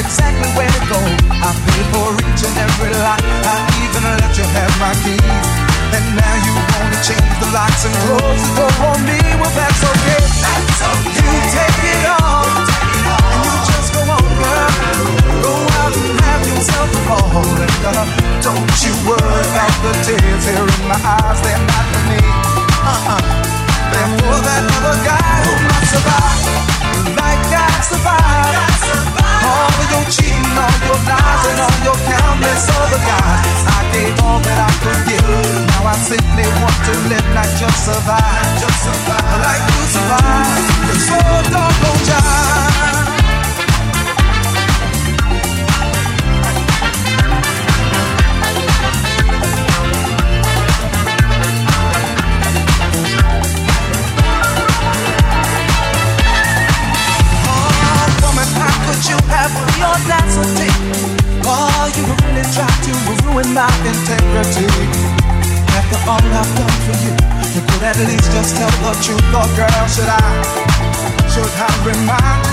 exactly where to go. I paid for each and every lot. I even let you have my keys. And now you wanna change the locks and close the door on me. Well, that's okay. That's okay. You take it all, and you just go on, girl. Go out and have yourself a ball, and don't you worry about the tears here in my eyes. They're not for me. They're for that other guy who might survive, like I survived. All of your cheating, all your lies, and all your countless other guys. I gave all that I could give. Now I simply want to live, not just survive. Just survive, like you survive. It's so doggone jive. You have the audacity. Oh, you really tried to ruin my integrity. After all I've done for you, you could at least just tell the truth. Oh girl, should I remind you?